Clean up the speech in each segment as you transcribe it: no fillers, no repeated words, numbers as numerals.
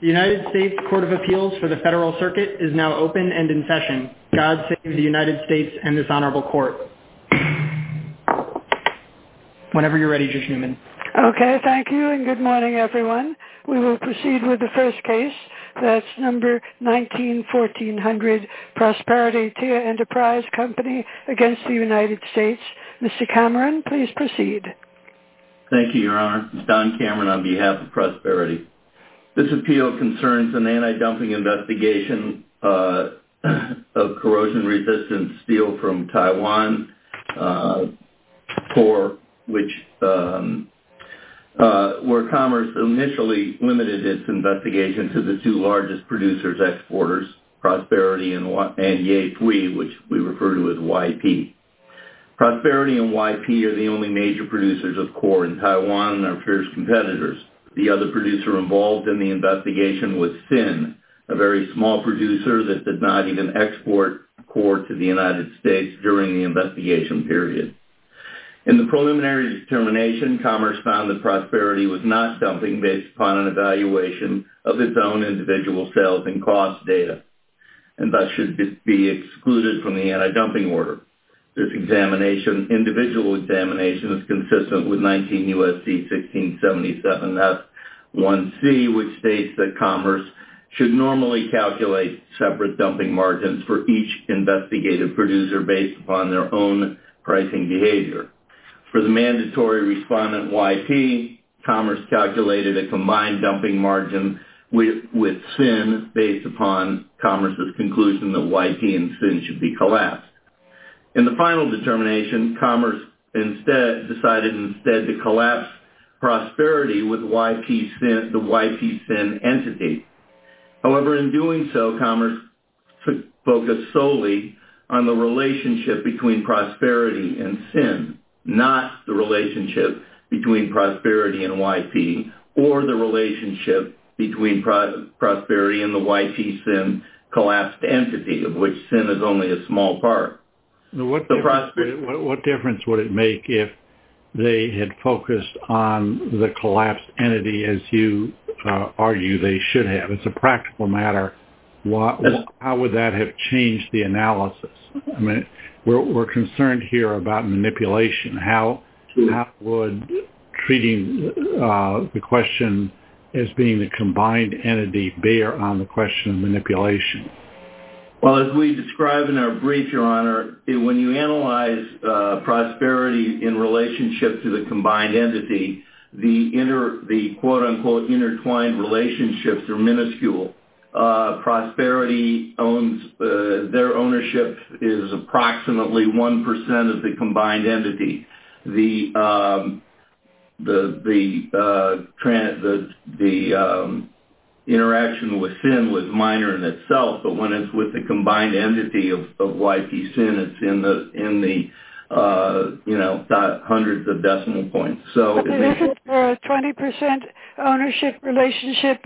The United States Court of Appeals for the Federal Circuit is now open and in session. God save the United States and this honorable court. Whenever you're ready, Judge Newman. Okay, thank you, and good morning, everyone. We will proceed with the first case. That's number 19-1400, Prosperity Tia Enterprise Company against the United States. Mr. Cameron, please proceed. Thank you, Your Honor. It's Don Cameron on behalf of Prosperity. This appeal concerns an anti-dumping investigation of corrosion-resistant steel from Taiwan, where Commerce initially limited its investigation to the two largest producers exporters, Prosperity and Yatui, which we refer to as YP. Prosperity and YP are the only major producers of core in Taiwan and are fierce competitors. The other producer involved in the investigation was Sin, a very small producer that did not even export core to the United States during the investigation period. In the preliminary determination, Commerce found that Prosperity was not dumping based upon an evaluation of its own individual sales and cost data, and thus should be excluded from the anti-dumping order. This individual examination is consistent with 19 U.S.C. 1677 F1C, which states that Commerce should normally calculate separate dumping margins for each investigated producer based upon their own pricing behavior. For the mandatory respondent YP, Commerce calculated a combined dumping margin with Sin based upon Commerce's conclusion that YP and Sin should be collapsed. In the final determination, Commerce decided to collapse Prosperity with the YP-Sin entity. However, in doing so, Commerce focused solely on the relationship between Prosperity and Sin, not the relationship between Prosperity and YP, or the relationship between Prosperity and the YP-Sin collapsed entity, of which Sin is only a small part. What difference would it make if they had focused on the collapsed entity as you argue they should have? It's a practical matter. How would that have changed the analysis? I mean, we're concerned here about manipulation. How would treating the question as being the combined entity bear on the question of manipulation? Well, as we describe in our brief, Your Honor, when you analyze Prosperity in relationship to the combined entity, the quote-unquote intertwined relationships are minuscule. Prosperity owns, their ownership is approximately 1% of the combined entity. The interaction with Sin was minor in itself, but when it's with the combined entity of YP-Sin, it's in the hundreds of decimal points. So isn't there a 20% ownership relationship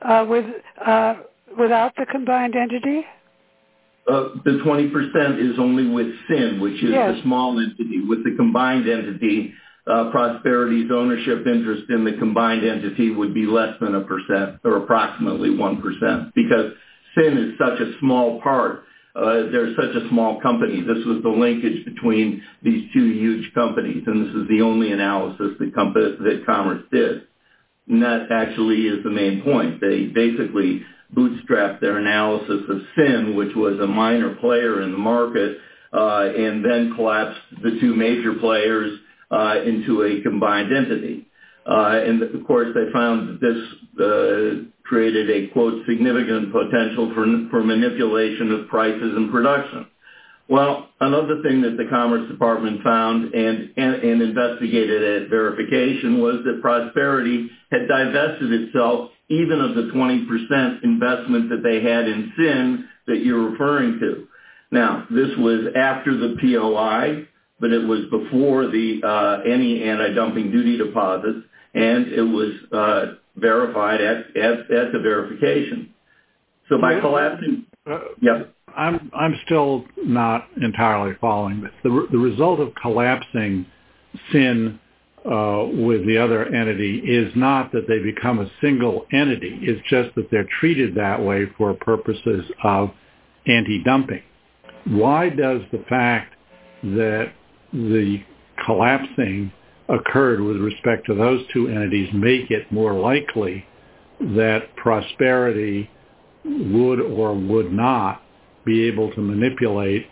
without the combined entity? The 20% is only with Sin, which is the small entity. With the combined entity, Prosperity's ownership interest in the combined entity would be less than 1%, or approximately 1%, because Sin is such a small part. They're such a small company. This was the linkage between these two huge companies, and this is the only analysis that Commerce did. And that actually is the main point. They basically bootstrapped their analysis of Sin, which was a minor player in the market, and then collapsed the two major players into a combined entity. And of course, they found that this created a, quote, significant potential for manipulation of prices and production. Well, another thing that the Commerce Department found and investigated at verification was that Prosperity had divested itself even of the 20% investment that they had in Sin that you're referring to. Now, this was after the POI, but it was before any anti-dumping duty deposits, and it was verified at the verification. So by collapsing, I'm still not entirely following this. The result of collapsing Sin with the other entity is not that they become a single entity. It's just that they're treated that way for purposes of anti-dumping. Why does the fact that the collapsing occurred with respect to those two entities make it more likely that Prosperity would or would not be able to manipulate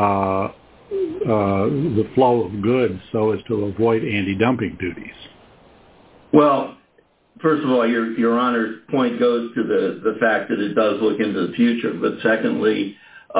the flow of goods so as to avoid anti-dumping duties? Well, first of all, Your Honor's point goes to the fact that it does look into the future. But secondly,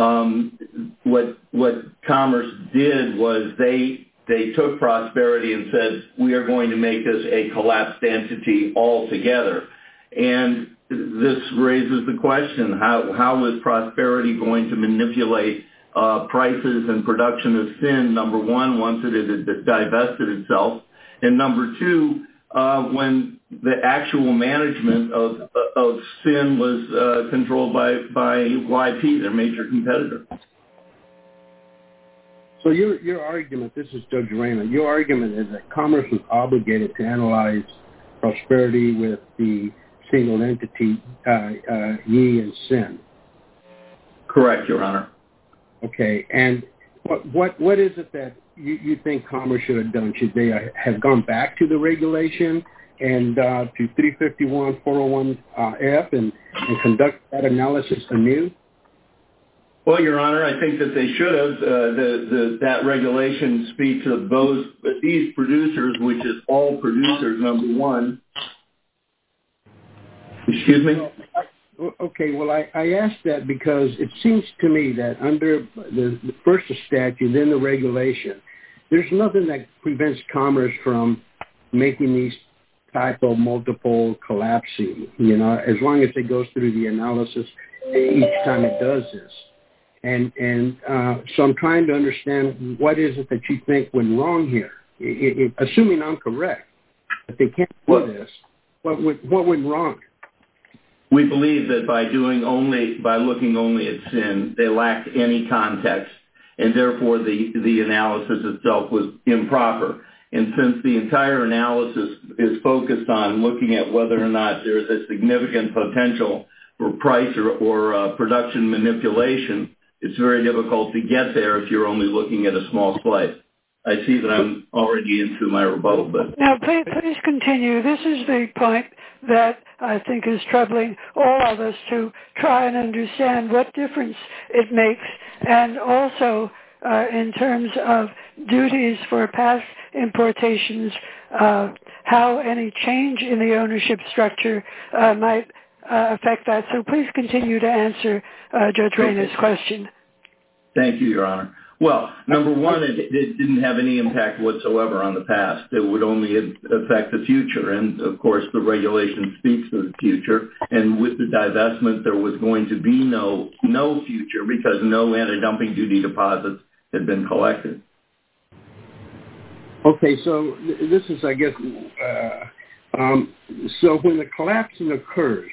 what Commerce did was they took Prosperity and said, we are going to make this a collapsed entity altogether. And this raises the question, how is Prosperity going to manipulate prices and production of sin, number one, once it had divested itself, and number two, when the actual management of sin was controlled by YP, their major competitor. So your argument, this is Judge Rayner, your argument is that Commerce was obligated to analyze Prosperity with the single entity, Ye and Sin. Correct, Your Honor. Okay, and what is it that you think Commerce should have done? Should they have gone back to the regulation and to 351, 401F and conduct that analysis anew? Well, Your Honor, I think that they should have. That regulation speaks of these producers, which is all producers, number one. Excuse me? Okay, well, I asked that because it seems to me that under the first statute, then the regulation, there's nothing that prevents Commerce from making these type of multiple collapsing, as long as it goes through the analysis each time it does this. And so I'm trying to understand what is it that you think went wrong here? Assuming I'm correct, that they can't do this, what went wrong? We believe that by looking only at sin, they lacked any context, and therefore the analysis itself was improper. And since the entire analysis is focused on looking at whether or not there is a significant potential for price or production manipulation, it's very difficult to get there if you're only looking at a small slice. I see that I'm already into my rebuttal, but... Now, please continue. This is the point that I think is troubling all of us to try and understand what difference it makes, and also in terms of duties for past importations, how any change in the ownership structure might affect that. So please continue to answer Judge Rayner's question. Thank you, Your Honor. Well, number one, it didn't have any impact whatsoever on the past. It would only affect the future. And, of course, the regulation speaks of the future. And with the divestment, there was going to be no future because no anti-dumping duty deposits had been collected. Okay, so this is, I guess, so when the collapsing occurs,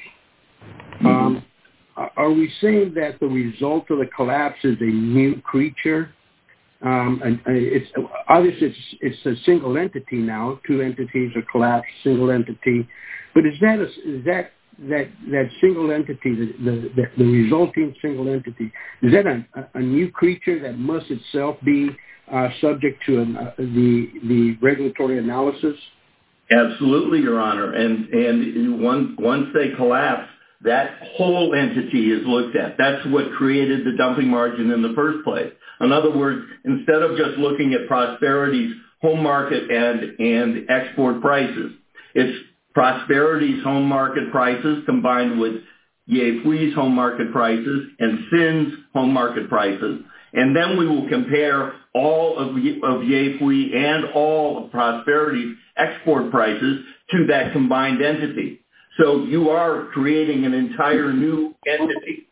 are we saying that the result of the collapse is a new creature? And it's obviously it's a single entity now. Two entities are collapsed, single entity. But is that single entity, the resulting single entity, is that a new creature that must itself be subject to the regulatory analysis? Absolutely, Your Honor. And once they collapse, that whole entity is looked at. That's what created the dumping margin in the first place. In other words, instead of just looking at Prosperity's home market and export prices, it's Prosperity's home market prices combined with Ye Fui's home market prices and Sin's home market prices. And then we will compare all of Ye Fui and all of Prosperity's export prices to that combined entity. So you are creating an entire new entity.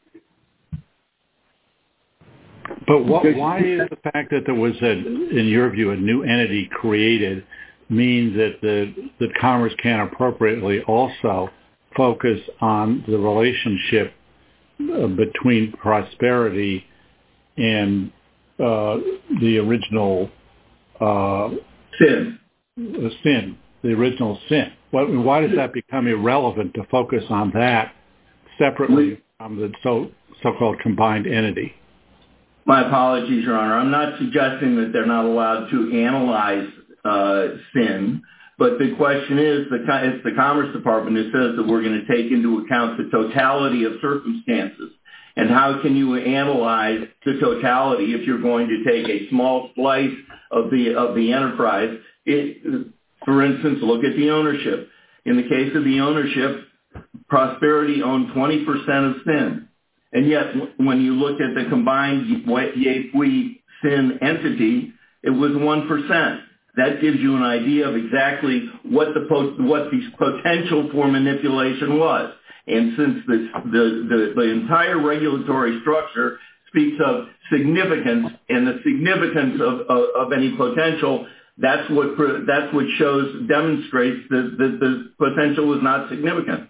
But why is the fact that there was, in your view, a new entity created means that Commerce can appropriately also focus on the relationship between Prosperity and the original Sin. sin, the original sin? Why does that become irrelevant to focus on that separately from the so-called combined entity? My apologies, Your Honor. I'm not suggesting that they're not allowed to analyze sin, but the question is, it's the Commerce Department that says that we're going to take into account the totality of circumstances. And how can you analyze the totality if you're going to take a small slice of the enterprise? For instance, look at the ownership. In the case of the ownership, Prosperity owned 20% of sin. And yet, when you look at the combined Yafui sin entity, it was 1%. That gives you an idea of exactly what the potential for manipulation was. And since the entire regulatory structure speaks of significance and the significance of any potential, that's what demonstrates that the potential was not significant.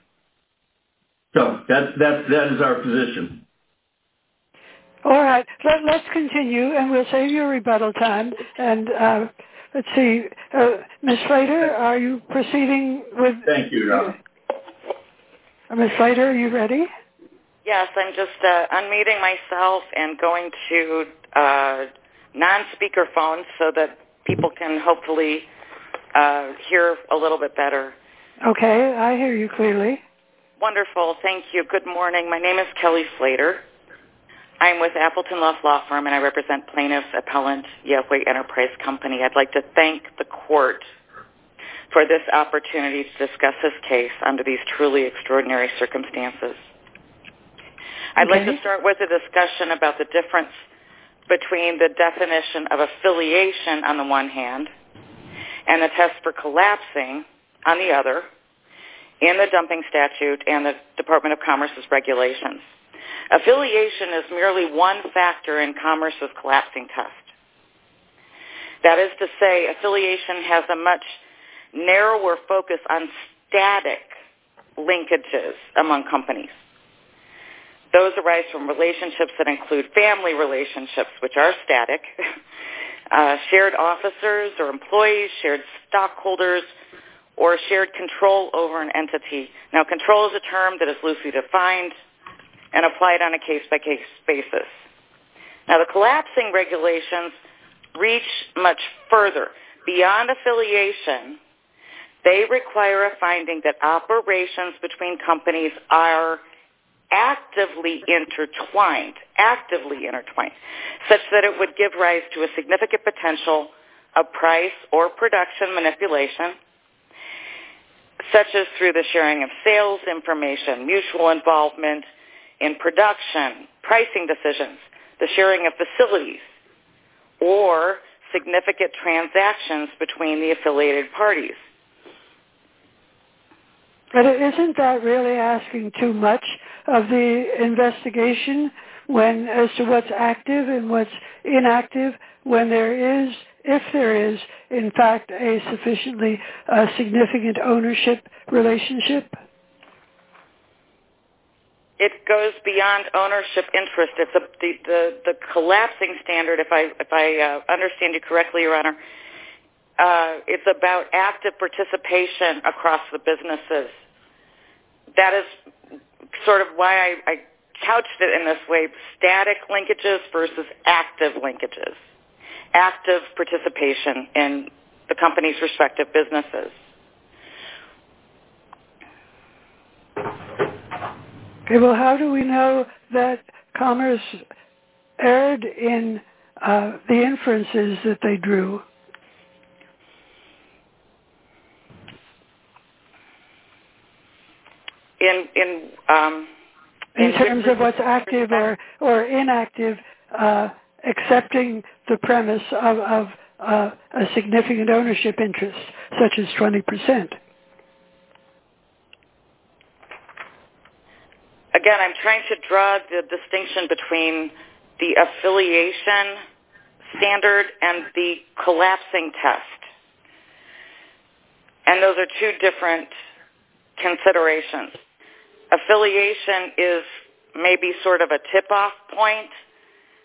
So that is our position. All right, let's continue, and we'll save you rebuttal time. And let's see, Ms. Slater, are you proceeding with? Thank you, Your Honor. Ms. Slater, are you ready? Yes, I'm just unmuting myself and going to non-speaker phones so that people can hopefully hear a little bit better. Okay, I hear you clearly. Wonderful, thank you. Good morning. My name is Kelly Slater. I'm with Appleton Luff Law Firm, and I represent plaintiff appellant Yafui Enterprise Company. I'd like to thank the court for this opportunity to discuss this case under these truly extraordinary circumstances. I'd like to start with a discussion about the difference between the definition of affiliation on the one hand and the test for collapsing on the other in the dumping statute and the Department of Commerce's regulations. Affiliation is merely one factor in Commerce's collapsing test. That is to say, affiliation has a much narrower focus on static linkages among companies. Those arise from relationships that include family relationships, which are static, shared officers or employees, shared stockholders, or shared control over an entity. Now, control is a term that is loosely defined and applied on a case-by-case basis. Now, the collapsing regulations reach much further. Beyond affiliation, they require a finding that operations between companies are actively intertwined, such that it would give rise to a significant potential of price or production manipulation, such as through the sharing of sales information, mutual involvement in production, pricing decisions, the sharing of facilities, or significant transactions between the affiliated parties. But isn't that really asking too much of the investigation as to what's active and what's inactive when there is, if there is, in fact, a sufficiently significant ownership relationship? It goes beyond ownership interest. It's the collapsing standard, if I understand you correctly, Your Honor, it's about active participation across the businesses. That is sort of why I couched it in this way, static linkages versus active linkages, active participation in the company's respective businesses. Okay, well, how do we know that Commerce erred in the inferences that they drew? In terms of what's active or inactive, accepting the premise of a significant ownership interest, such as 20%. Again, I'm trying to draw the distinction between the affiliation standard and the collapsing test. And those are two different considerations. Affiliation is maybe sort of a tip-off point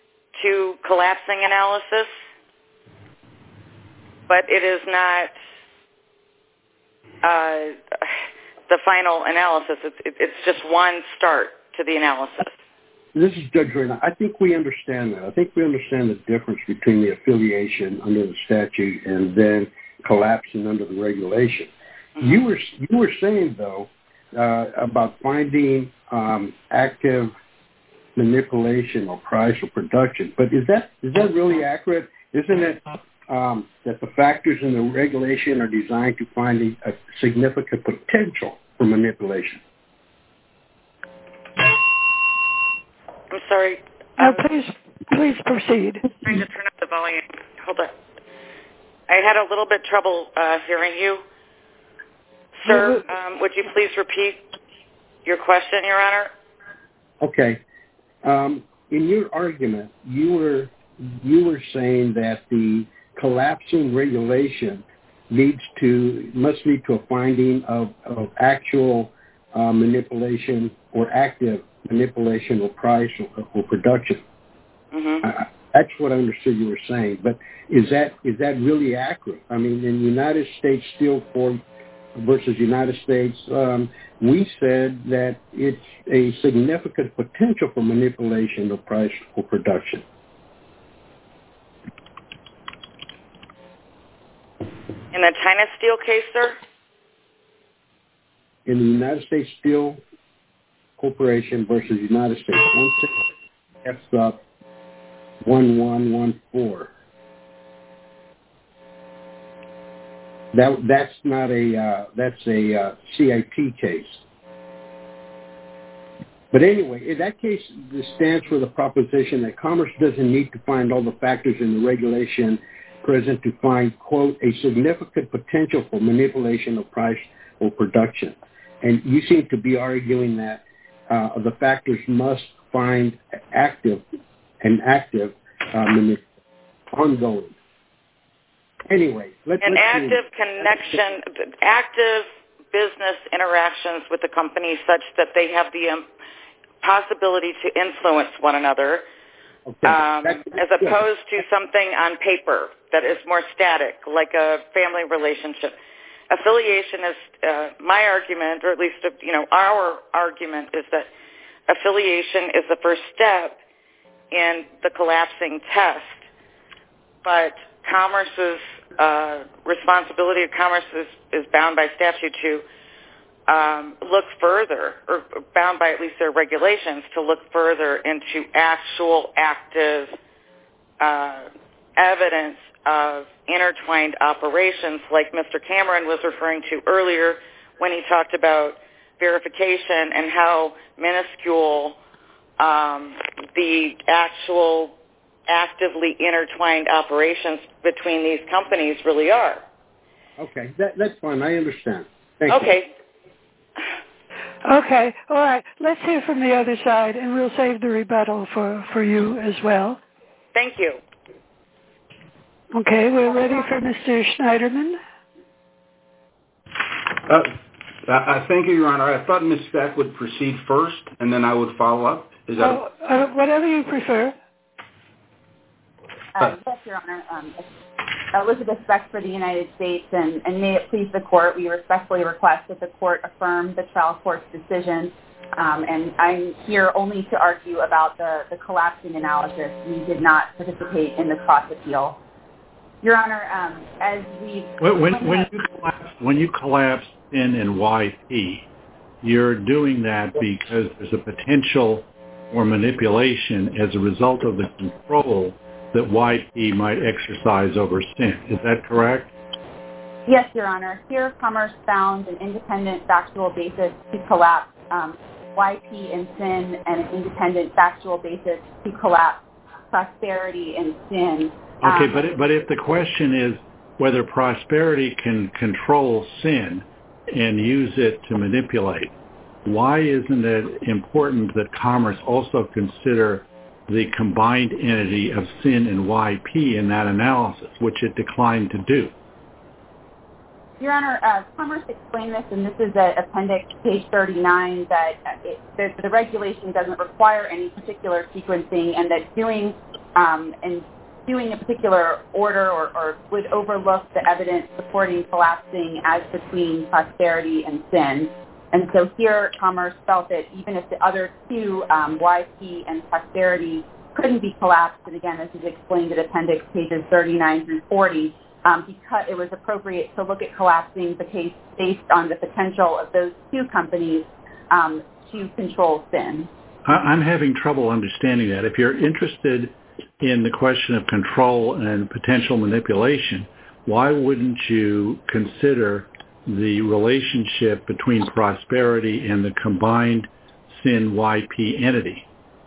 to collapsing analysis, but it is not the final analysis. It's just one start to the analysis. This is Judge Rayner. I think we understand that. I think we understand the difference between the affiliation under the statute and then collapsing under the regulation. You were saying, though, about finding active manipulation or price or production, but is that really accurate? Isn't it that the factors in the regulation are designed to find a significant potential for manipulation? I'm sorry. No, please proceed. I'm trying to turn up the volume. Hold on. I had a little bit trouble hearing you. Sir, would you please repeat your question, Your Honor? Okay. In your argument, you were saying that the collapsing regulation must lead to a finding of actual manipulation or active manipulation or price or production. That's what I understood you were saying. But is that really accurate? I mean, in United States Steel Corp versus United States, we said that it's a significant potential for manipulation of price or production. In the China Steel case, sir? In the United States Steel Corporation versus United States, that's up 1114. That's not that's a CIT case. But anyway, in that case, this stands for the proposition that Commerce doesn't need to find all the factors in the regulation present to find, quote, a significant potential for manipulation of price or production. And you seem to be arguing that the factors must find active ongoing. Anyway, let's active connection, active business interactions with the company such that they have the possibility to influence one another, as opposed to something on paper that is more static, like a family relationship. Affiliation is my argument, or at least our argument is that affiliation is the first step in the collapsing test, but Commerce's responsibility of Commerce is bound by statute to look further, or bound by at least their regulations to look further into actual active evidence of intertwined operations, like Mr. Cameron was referring to earlier when he talked about verification and how minuscule the actual actively intertwined operations between these companies really are. Okay, that's fine. I understand. Thank you. Okay, all right. Let's hear from the other side, and we'll save the rebuttal for you as well. Thank you. Okay, we're ready for Mr. Schneiderman. Thank you, Your Honor. I thought Ms. Speck would proceed first, and then I would follow up. Is that whatever you prefer. Yes, Your Honor. Elizabeth Speck for the United States, and may it please the Court, we respectfully request that the Court affirm the trial court's decision. And I'm here only to argue about the collapsing analysis. We did not participate in the cross appeal. Your Honor, as we... When you collapse SIN and YP, you're doing that because there's a potential for manipulation as a result of the control that YP might exercise over SIN. Is that correct? Yes, Your Honor. Here, Commerce found an independent factual basis to collapse YP and SIN, and an independent factual basis to collapse Prosperity and SIN. Okay, but if the question is whether Prosperity can control SIN and use it to manipulate, why isn't it important that Commerce also consider the combined entity of SIN and YP in that analysis, which it declined to do? Your Honor, Commerce explained this, and this is at appendix page 39, that the regulation doesn't require any particular sequencing, and that doing and doing a particular order or would overlook the evidence supporting collapsing as between prosperity and sin. And so here, Commerce felt that even if the other two, YP and prosperity, couldn't be collapsed, and again, this is explained in appendix pages 39 through 40, because it was appropriate to look at collapsing the case based on the potential of those two companies to control sin. I'm having trouble understanding that. If you're interested in the question of control and potential manipulation, why wouldn't you consider the relationship between prosperity and the combined sin-YP entity?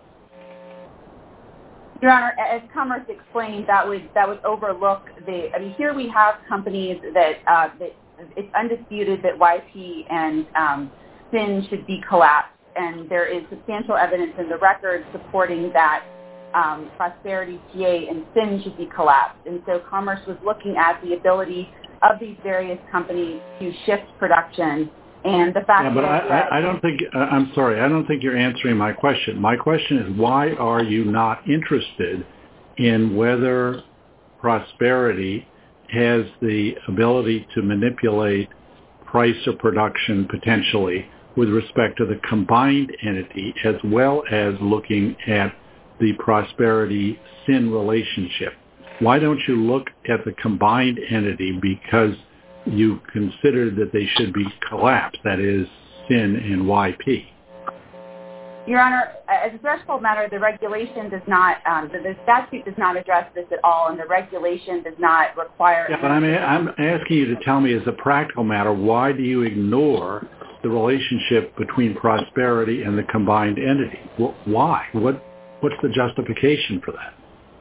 Your Honor, as Commerce explained, that would overlook here we have companies that it's undisputed that YP and sin should be collapsed, and there is substantial evidence in the record supporting that prosperity, TA, and sin should be collapsed. And so Commerce was looking at the ability of these various companies to shift production, and the fact I don't think you're answering my question. My question is, why are you not interested in whether prosperity has the ability to manipulate price or production potentially with respect to the combined entity, as well as looking at the prosperity sin relationship? Why don't you look at the combined entity because you consider that they should be collapsed, that is, sin and YP? Your Honor, as a threshold matter, the regulation does not, the statute does not address this at all, and the regulation does not require... Yeah, but I'm asking you to tell me, as a practical matter, why do you ignore the relationship between prosperity and the combined entity? Why? What's the justification for that?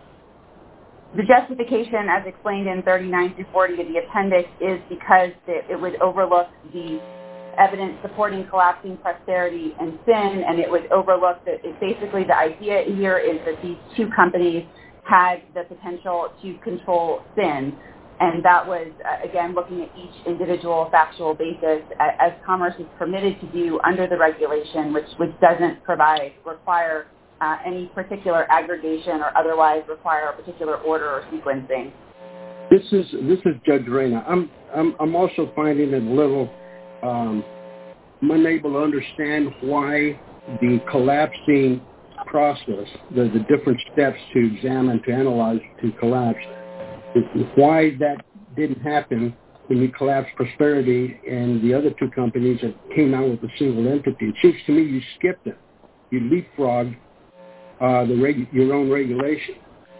The justification, as explained in 39 through 40 of the appendix, is because it would overlook the evidence supporting collapsing prosperity and sin, and it would overlook that basically the idea here is that these two companies had the potential to control sin. And that was, again, looking at each individual factual basis, as Commerce is permitted to do under the regulation, which doesn't require any particular aggregation or otherwise require a particular order or sequencing. This is Judge Reyna. I'm also finding it a little unable to understand why the collapsing process, the different steps to examine, to analyze, to collapse, why that didn't happen when you collapsed prosperity and the other two companies that came out with a single entity. It seems to me you skipped it. You leapfrogged your own regulation.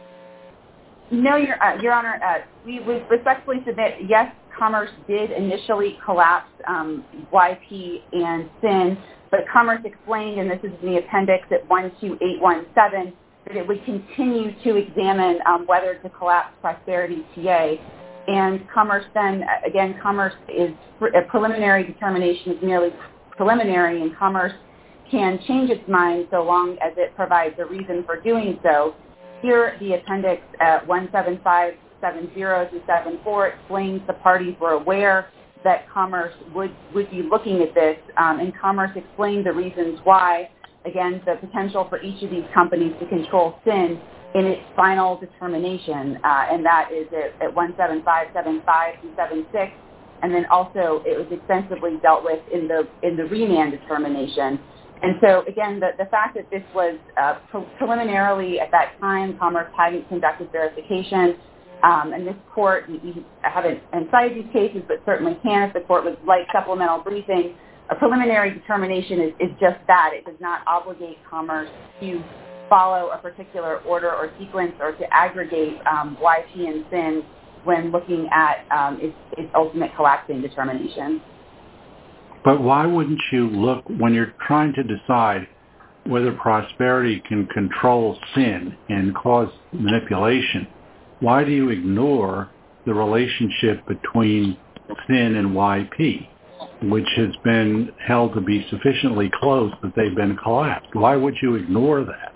No, Your Honor, we would respectfully submit, yes, Commerce did initially collapse YP and sin, but Commerce explained, and this is in the appendix at 12817, that it would continue to examine whether to collapse prosperity TA. And Commerce then, again, Commerce is a preliminary determination, is merely preliminary, and Commerce can change its mind so long as it provides a reason for doing so. Here, the appendix at 17570-74 explains the parties were aware that Commerce would be looking at this, and Commerce explained the reasons why, again, the potential for each of these companies to control sin in its final determination, and that is at 17575-76, and then also it was extensively dealt with in the remand determination. And so, again, the fact that this was preliminarily at that time, Commerce hadn't conducted verification, and this court, we haven't cited these cases, but certainly can if the court would like supplemental briefing. A preliminary determination is just that. It does not obligate Commerce to follow a particular order or sequence or to aggregate YP and sin when looking at its ultimate collapsing determination. But why wouldn't you look, when you're trying to decide whether prosperity can control sin and cause manipulation, why do you ignore the relationship between sin and YP, which has been held to be sufficiently close that they've been collapsed? Why would you ignore that?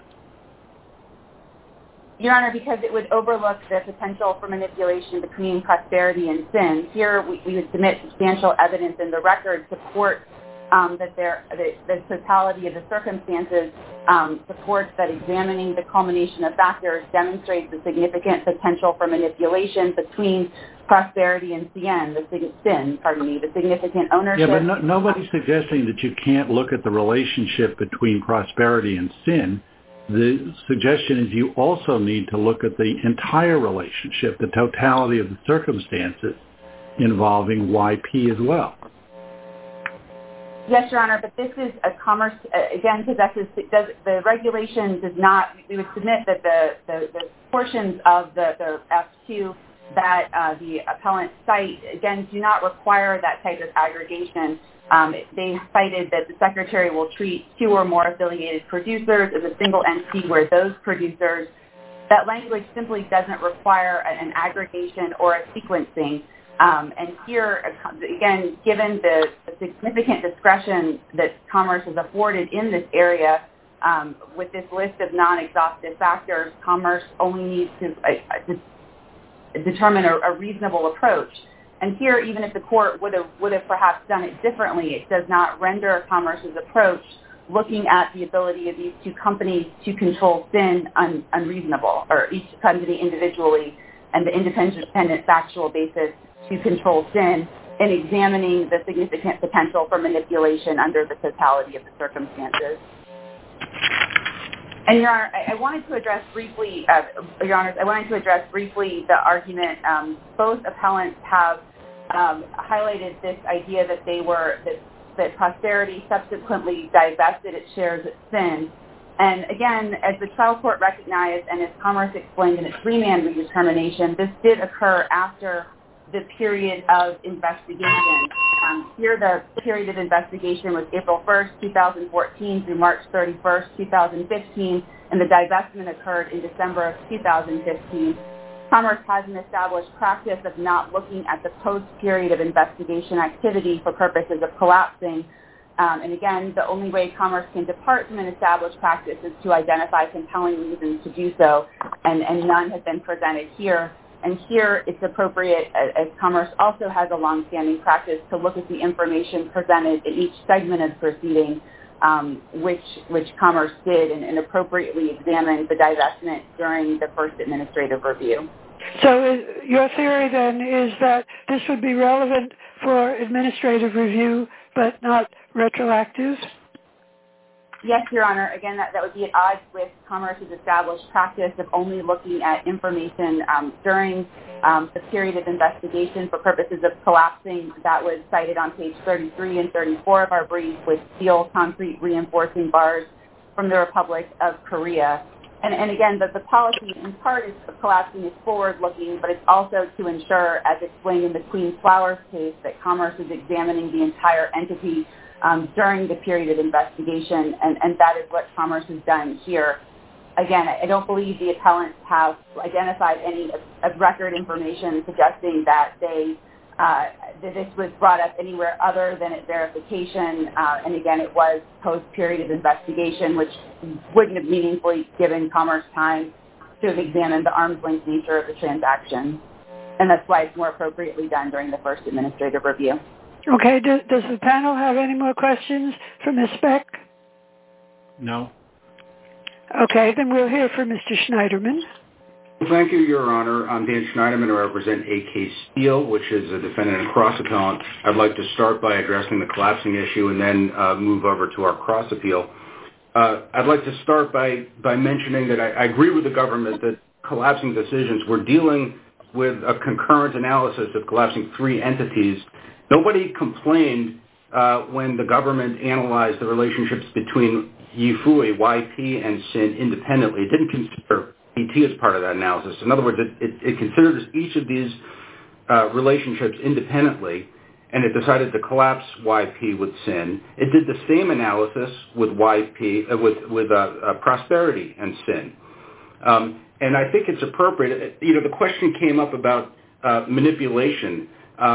Your Honor, because it would overlook the potential for manipulation between prosperity and sin. Here, we would submit substantial evidence in the record to support that the totality of the circumstances supports that examining the culmination of factors demonstrates the significant potential for manipulation between Prosperity and SIN, the significant ownership. Yeah, but nobody's suggesting that you can't look at the relationship between Prosperity and SIN. The suggestion is you also need to look at the entire relationship, the totality of the circumstances involving YP as well. Yes, Your Honor, but this is a commerce, again, the regulation does not, we would submit that the portions of the F2 that the appellant cite, again, do not require that type of aggregation. They cited that the Secretary will treat two or more affiliated producers as a single entity where those producers, that language simply doesn't require an aggregation or a sequencing. And here, again, given the significant discretion that Commerce is afforded in this area, with this list of non-exhaustive factors, Commerce only needs to determine a reasonable approach. And here, even if the court would have perhaps done it differently, it does not render Commerce's approach looking at the ability of these two companies to control SIN unreasonable, or each company individually and the independent factual basis to control SIN in examining the significant potential for manipulation under the totality of the circumstances. And Your Honor, I wanted to address briefly, Your Honors, the argument. Both appellants have highlighted this idea that that Prosperity subsequently divested its shares at SIN. And again, as the trial court recognized and as Commerce explained in its remand redetermination, this did occur after the period of investigation. Here, the period of investigation was April 1st, 2014 through March 31st, 2015, and the divestment occurred in December of 2015. Commerce has an established practice of not looking at the post-period of investigation activity for purposes of collapsing. And again, the only way Commerce can depart from an established practice is to identify compelling reasons to do so, and none have been presented here. And here it's appropriate, as Commerce also has a long-standing practice, to look at the information presented in each segment of the proceeding, which Commerce did, and appropriately examined the divestment during the first administrative review. So your theory then is that this would be relevant for administrative review, but not retroactive? Yes, Your Honor. Again, that would be at odds with Commerce's established practice of only looking at information during the period of investigation for purposes of collapsing. That was cited on page 33 and 34 of our brief with steel concrete reinforcing bars from the Republic of Korea. And again, the policy in part is collapsing is forward-looking, but it's also to ensure, as explained in the Queen Flowers case, that Commerce is examining the entire entity during the period of investigation, and that is what Commerce has done here. Again, I don't believe the appellants have identified any of record information suggesting that that this was brought up anywhere other than at verification, and again, it was post-period of investigation, which wouldn't have meaningfully given Commerce time to have examined the arm's-length nature of the transaction, and that's why it's more appropriately done during the first administrative review. Okay, does the panel have any more questions for Ms. Speck? No. Okay, then we'll hear from Mr. Schneiderman. Thank you, Your Honor. I'm Dan Schneiderman. I represent AK Steel, which is a defendant and cross-appellant. I'd like to start by addressing the collapsing issue and then move over to our cross-appeal. I'd like to start by mentioning that I agree with the government that collapsing decisions, we're dealing with a concurrent analysis of collapsing three entities. Nobody complained when the government analyzed the relationships between Yifui, YP, and SIN independently. It didn't consider ET as part of that analysis. In other words, it considers each of these relationships independently, and it decided to collapse YP with SIN. It did the same analysis with YP, with Prosperity and SIN. And I think it's appropriate. The question came up about manipulation.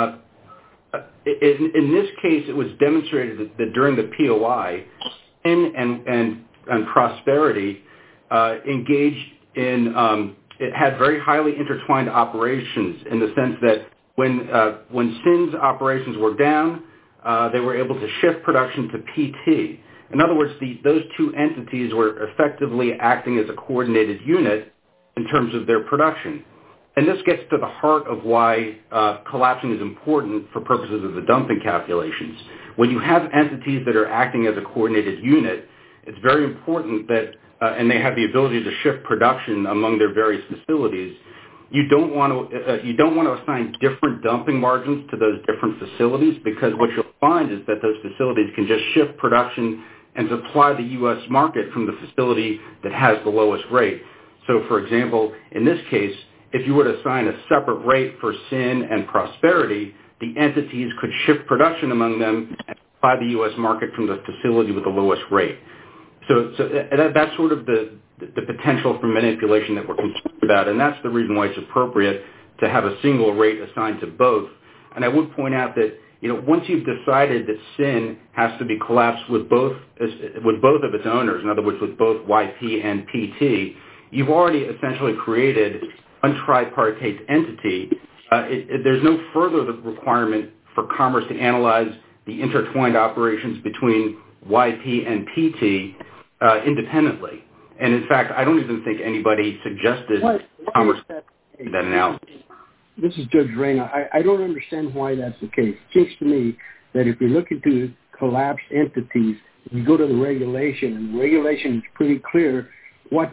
In this case, it was demonstrated that during the POI, SIN and Prosperity engaged in, it had very highly intertwined operations in the sense that when SIN's operations were down, they were able to shift production to PT. In other words, those two entities were effectively acting as a coordinated unit in terms of their production. And this gets to the heart of why collapsing is important for purposes of the dumping calculations. When you have entities that are acting as a coordinated unit, it's very important that, and they have the ability to shift production among their various facilities, you don't want to assign different dumping margins to those different facilities, because what you'll find is that those facilities can just shift production and supply the U.S. market from the facility that has the lowest rate. So, for example, in this case, if you were to assign a separate rate for Sin and Prosperity, the entities could shift production among them and supply the U.S. market from the facility with the lowest rate. So that's sort of the potential for manipulation that we're concerned about, and that's the reason why it's appropriate to have a single rate assigned to both. And I would point out that, once you've decided that Sin has to be collapsed with both of its owners, in other words, with both YP and PT, you've already essentially created one tripartite entity. There's no further requirement for Commerce to analyze the intertwined operations between YP and PT independently. And in fact, I don't even think anybody suggested Commerce that analysis. This is Judge Reyna. I don't understand why that's the case. It seems to me that if you're looking to collapse entities, you go to the regulation, and the regulation is pretty clear what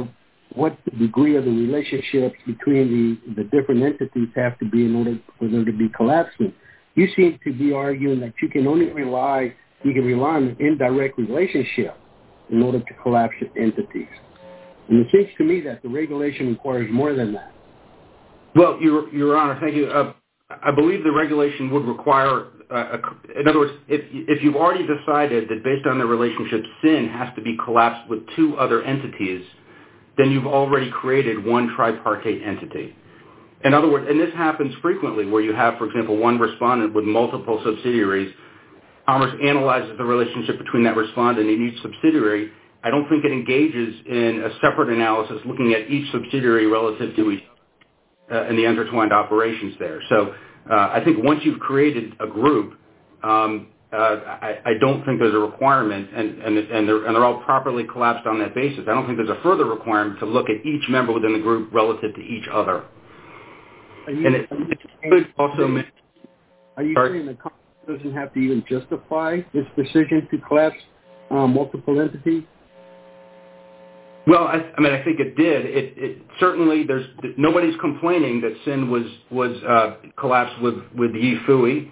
degree of the relationships between the different entities have to be in order for them to be collapsing. You seem to be arguing that you can rely on an indirect relationship in order to collapse entities. And it seems to me that the regulation requires more than that. Well, Your Honor, thank you. I believe the regulation would require, in other words, if you've already decided that based on the relationship, Sin has to be collapsed with two other entities, then you've already created one tripartite entity. In other words, and this happens frequently where you have, for example, one respondent with multiple subsidiaries. Commerce analyzes the relationship between that respondent and each subsidiary. I don't think it engages in a separate analysis looking at each subsidiary relative to each and the intertwined operations there. So I think once you've created a group, I don't think there's a requirement, and they're all properly collapsed on that basis. I don't think there's a further requirement to look at each member within the group relative to each other. Are you saying that Congress doesn't have to even justify its decision to collapse multiple entities? Well, I think it did. It certainly, nobody's complaining that Sin was collapsed with Yi Fui,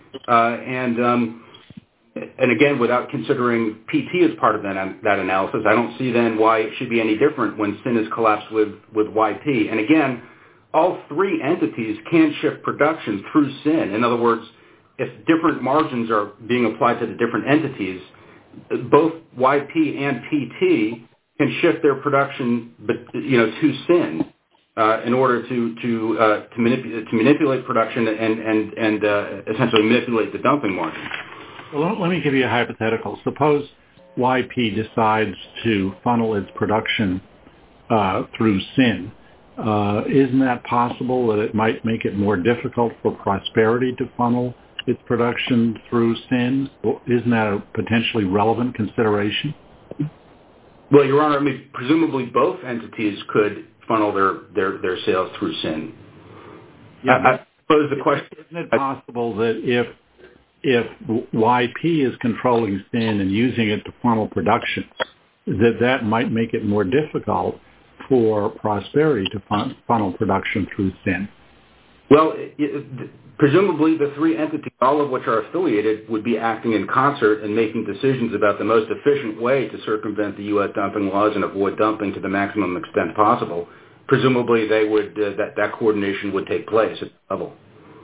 and again, without considering PT as part of that analysis, I don't see then why it should be any different when Sin is collapsed with YP. And again, all three entities can shift production through Sin. In other words, if different margins are being applied to the different entities, both YP and PT can shift their production, to Sin in order to manipulate production and essentially manipulate the dumping margin. Well, let me give you a hypothetical. Suppose YP decides to funnel its production through Sin. Isn't that possible that it might make it more difficult for Prosperity to funnel its production through Sin? Isn't that a potentially relevant consideration? Well, Your Honor, presumably both entities could funnel their sales through Sin. Yeah, I suppose the question... Isn't it possible that if YP is controlling Sin and using it to funnel production, that might make it more difficult for Prosperity to funnel production through Sin? Well, presumably the three entities, all of which are affiliated, would be acting in concert and making decisions about the most efficient way to circumvent the U.S. dumping laws and avoid dumping to the maximum extent possible. Presumably, they would that coordination would take place at the level.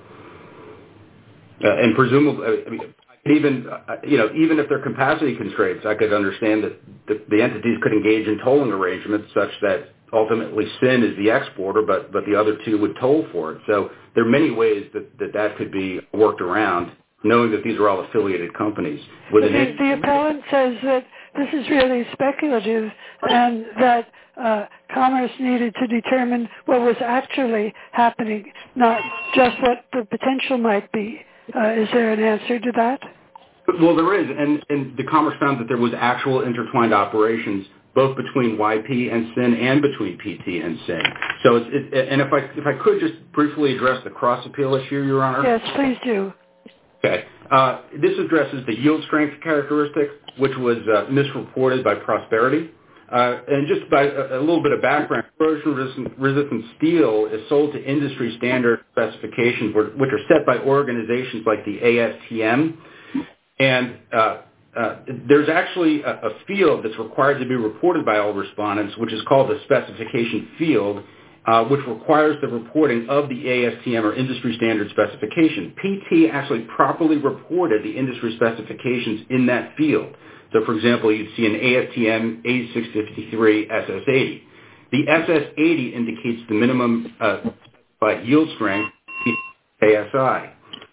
And presumably, even if there are capacity constraints, I could understand that the entities could engage in tolling arrangements such that ultimately Sin is the exporter, but the other two would toll for it. So there are many ways that could be worked around, knowing that these are all affiliated companies. The appellant says that this is really speculative and that Commerce needed to determine what was actually happening, not just what the potential might be. Is there an answer to that? Well, there is, and the Commerce found that there was actual intertwined operations both between YP and SIN and between PT and SIN. So, and if I could just briefly address the cross-appeal issue, Your Honor. Yes, please do. Okay. This addresses the yield strength characteristic, which was misreported by Prosperity. And just by a little bit of background, corrosion-resistant steel is sold to industry standard specifications, which are set by organizations like the ASTM. And there's actually a field that's required to be reported by all respondents, which is called the specification field, which requires the reporting of the ASTM or industry standard specification. PT actually properly reported the industry specifications in that field. So, for example, you'd see an ASTM A653 SS80. The SS80 indicates the minimum specified yield strength, ASI.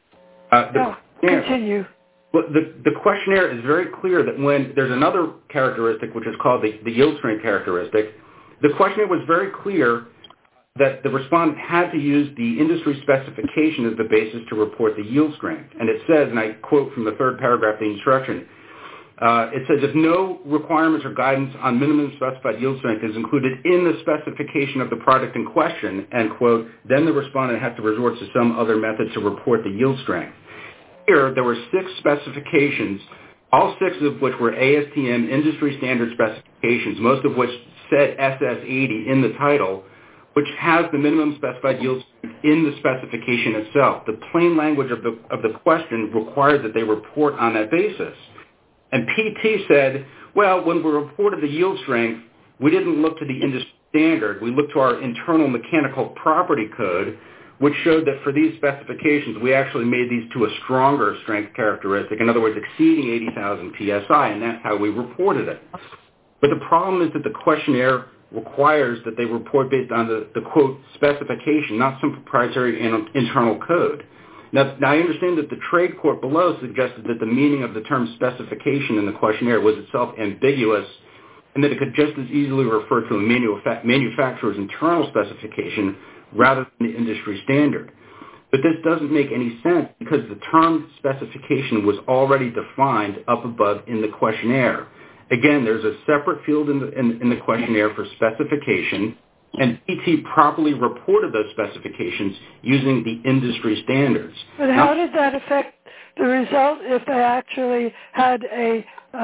Continue. Well, the questionnaire is very clear that when there's another characteristic, which is called the yield strength characteristic, the questionnaire was very clear that the respondent had to use the industry specification as the basis to report the yield strength. And it says, and I quote from the third paragraph of the instruction, it says, if no requirements or guidance on minimum specified yield strength is included in the specification of the product in question, end quote, then the respondent has to resort to some other method to report the yield strength. Here, there were 6 specifications, all 6 of which were ASTM industry standard specifications, most of which said SS80 in the title, which has the minimum specified yield strength in the specification itself. The plain language of the question required that they report on that basis. And PT said, well, when we reported the yield strength, we didn't look to the industry standard. We looked to our internal mechanical property code, which showed that for these specifications, we actually made these to a stronger strength characteristic, in other words, exceeding 80,000 PSI, and that's how we reported it. But the problem is that the questionnaire requires that they report based on the quote, specification, not some proprietary internal code. Now, I understand that the trade court below suggested that the meaning of the term specification in the questionnaire was itself ambiguous, and that it could just as easily refer to a manufacturer's internal specification rather than the industry standard. But this doesn't make any sense because the term specification was already defined up above in the questionnaire. Again, there's a separate field in the questionnaire for specification, and PT properly reported those specifications using the industry standards. But how did that affect the result if they actually had a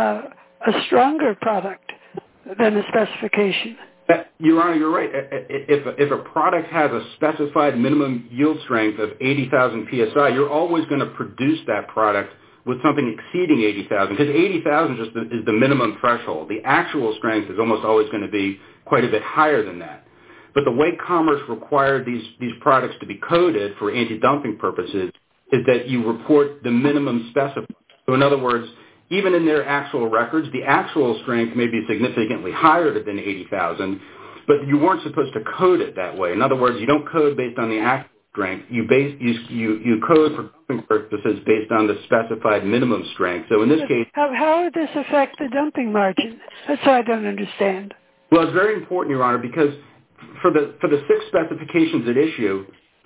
stronger product than the specification? Your Honor, you're right. If a product has a specified minimum yield strength of 80,000 PSI, you're always going to produce that product with something exceeding 80,000, because 80,000 just is the minimum threshold. The actual strength is almost always going to be quite a bit higher than that. But the way Commerce required these products to be coded for anti-dumping purposes is that you report the minimum specified. So in other words, even in their actual records, the actual strength may be significantly higher than 80,000, but you weren't supposed to code it that way. In other words, you don't code based on the actual strength. You code for dumping purposes based on the specified minimum strength. So in this case... How would this affect the dumping margin? That's what I don't understand. Well, it's very important, Your Honor, because for the 6 specifications at issue,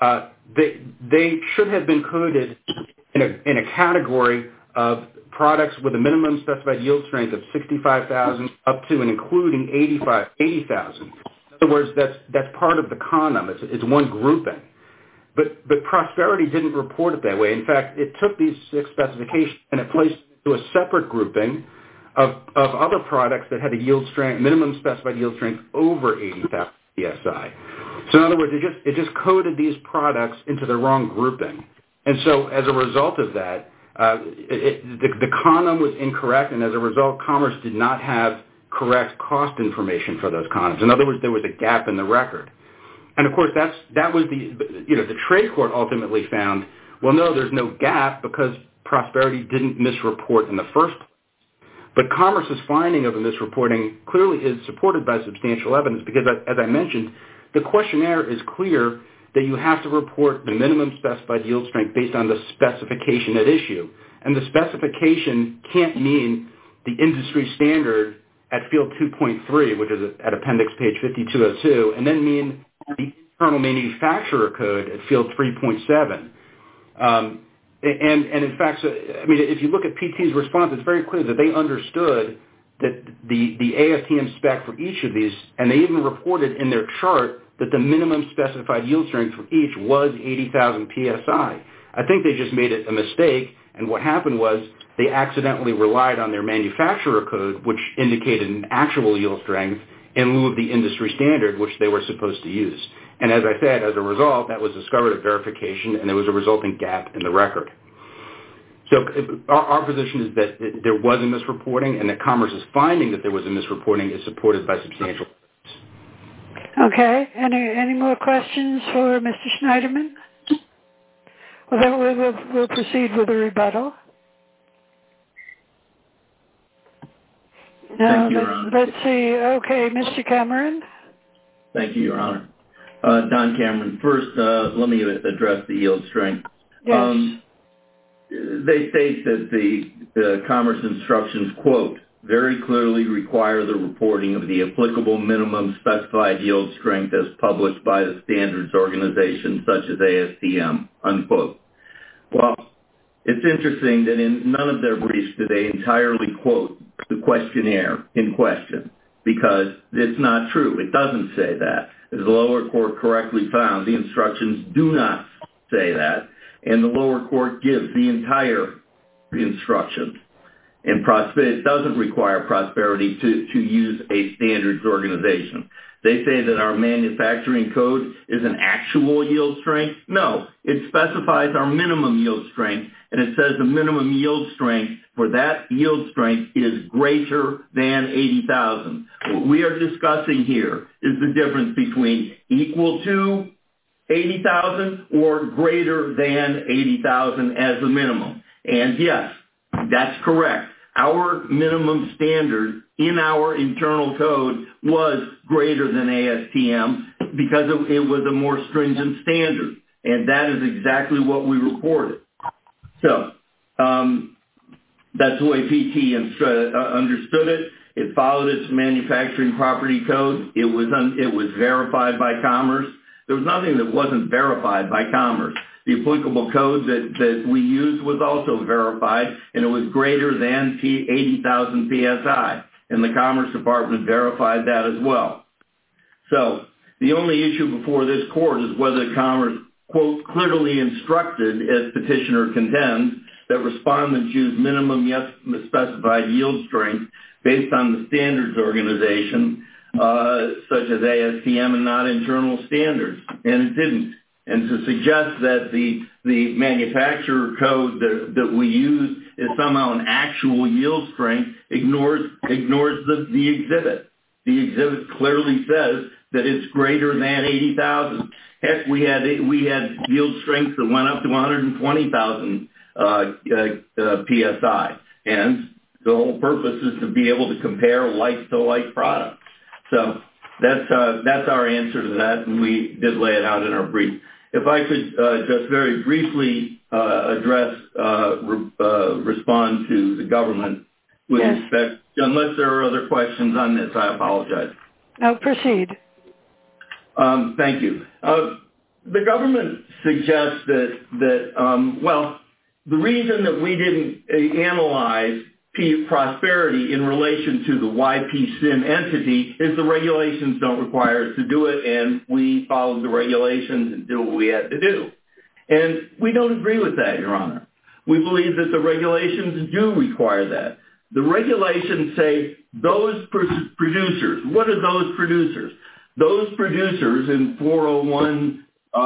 they should have been coded in a category of products with a minimum specified yield strength of 65,000 up to and including 80,000. In other words, that's part of the condom. It's one grouping. But Prosperity didn't report it that way. In fact, it took these 6 specifications and it placed it into a separate grouping of other products that had a yield strength, minimum specified yield strength over 80,000 PSI. So in other words, it just coded these products into the wrong grouping. And so as a result of that, the condom was incorrect, and as a result, Commerce did not have correct cost information for those condoms. In other words, there was a gap in the record. And of course, that was the trade court ultimately found, well, no, there's no gap because Prosperity didn't misreport in the first place. But Commerce's finding of a misreporting clearly is supported by substantial evidence because, as I mentioned, the questionnaire is clear that you have to report the minimum specified yield strength based on the specification at issue. And the specification can't mean the industry standard at field 2.3, which is at appendix page 5202, and then mean the internal manufacturer code at field 3.7. And in fact, if you look at PT's response, it's very clear that they understood that the ASTM spec for each of these, and they even reported in their chart that the minimum specified yield strength for each was 80,000 PSI. I think they just made it a mistake, and what happened was they accidentally relied on their manufacturer code, which indicated an actual yield strength in lieu of the industry standard, which they were supposed to use. And as I said, as a result, that was discovered at verification, and there was a resulting gap in the record. So our position is that there was a misreporting, and that Commerce's finding that there was a misreporting is supported by substantial evidence. Okay. Any more questions for Mr. Schneiderman? Well, then we'll proceed with the rebuttal. Thank you, Your Honor. Let's see. Okay, Mr. Cameron. Thank you, Your Honor. Don Cameron, first, let me address the yield strength. Yes. They state that the Commerce instructions, quote, very clearly require the reporting of the applicable minimum specified yield strength as published by the standards organization such as ASTM, unquote. Well, it's interesting that in none of their briefs do they entirely quote the questionnaire in question, because it's not true. It doesn't say that. As the lower court correctly found, the instructions do not say that, and the lower court gives the entire instruction. And it doesn't require Prosperity to use a standards organization. They say that our manufacturing code is an actual yield strength. No, it specifies our minimum yield strength, and it says the minimum yield strength for that yield strength is greater than 80,000. What we are discussing here is the difference between equal to 80,000 or greater than 80,000 as the minimum. And yes, that's correct. Our minimum standard in our internal code was greater than ASTM because it was a more stringent standard. And that is exactly what we reported. So that's the way PT understood it. It followed its manufacturing property code. It was verified by Commerce. There was nothing that wasn't verified by Commerce. The applicable code that we used was also verified, and it was greater than 80,000 PSI. And the Commerce Department verified that as well. So the only issue before this court is whether Commerce, quote, clearly instructed, as petitioner contends, that respondents use minimum yet specified yield strength based on the standards organization, such as ASTM, and not internal standards. And it didn't. And to suggest that the manufacturer code that we use is somehow an actual yield strength ignores the exhibit. The exhibit clearly says that it's greater than 80,000. Heck, we had yield strengths that went up to 120,000 PSI. And the whole purpose is to be able to compare like-to-like products. So that's our answer to that, and we did lay it out in our brief. If I could just very briefly respond to the government with respect, unless there are other questions on this, I apologize. No, proceed. Thank you. The government suggests that the reason that we didn't analyze Prosperity in relation to the YP-SIN entity is the regulations don't require us to do it, and we followed the regulations and did what we had to do. And we don't agree with that, Your Honor. We believe that the regulations do require that. The regulations say those producers. What are those producers? Those producers in 401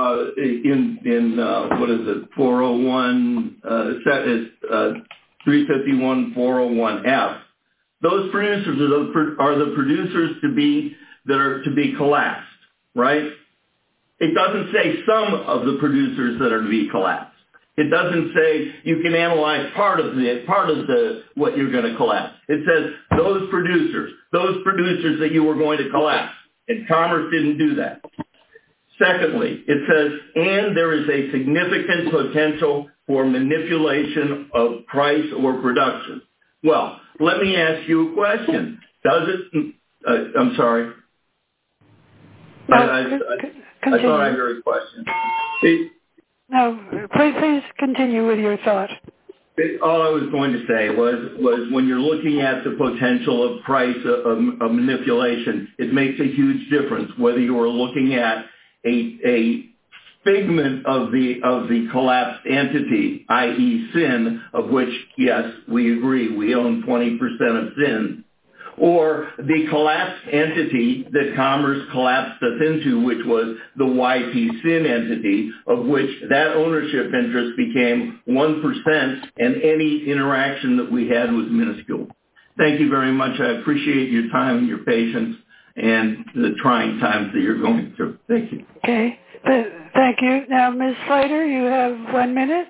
401 351-401F, those producers are the producers that are to be collapsed, right? It doesn't say some of the producers that are to be collapsed. It doesn't say you can analyze part of what you're going to collapse. It says those producers that you were going to collapse, and Commerce didn't do that. Secondly, it says, and there is a significant potential for manipulation of price or production. Well, let me ask you a question. I'm sorry. I thought I heard a question. No, please continue with your thought. All I was going to say was when you're looking at the potential of price of manipulation, it makes a huge difference whether you are looking at a figment of the collapsed entity, i.e. SIN, of which, yes, we agree, we own 20% of SIN, or the collapsed entity that Commerce collapsed us into, which was the YP SIN entity, of which that ownership interest became 1%, and any interaction that we had was minuscule. Thank you very much. I appreciate your time and your patience and the trying times that you're going through. Thank you. Okay. Thank you. Now, Ms. Slater, you have 1 minute.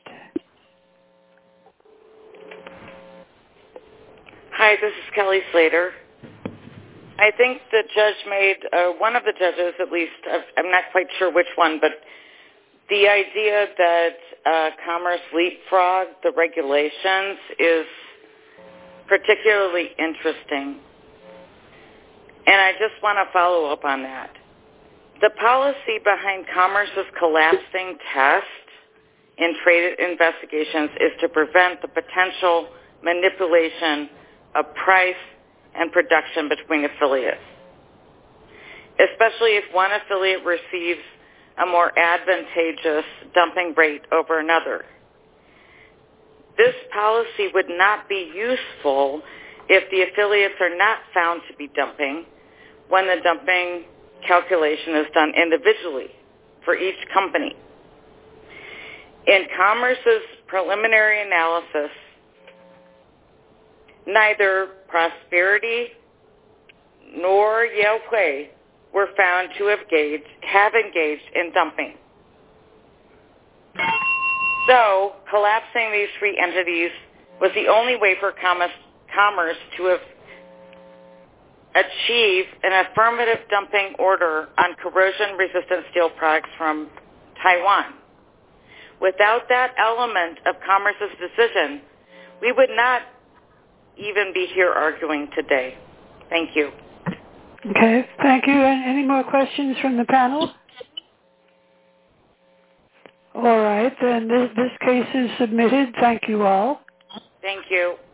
Hi, this is Kelly Slater. I think the judge made, one of the judges at least, I'm not quite sure which one, but the idea that Commerce leapfrogged the regulations is particularly interesting. And I just want to follow up on that. The policy behind Commerce's collapsing test in trade investigations is to prevent the potential manipulation of price and production between affiliates, especially if one affiliate receives a more advantageous dumping rate over another. This policy would not be useful if the affiliates are not found to be dumping when the dumping calculation is done individually for each company. In Commerce's preliminary analysis, neither Prosperity nor Yale Quay were found to have engaged in dumping. So, collapsing these three entities was the only way for Commerce to have achieve an affirmative dumping order on corrosion-resistant steel products from Taiwan. Without that element of Commerce's decision, we would not even be here arguing today. Thank you. Okay, thank you. Any more questions from the panel? All right, then this case is submitted. Thank you all. Thank you.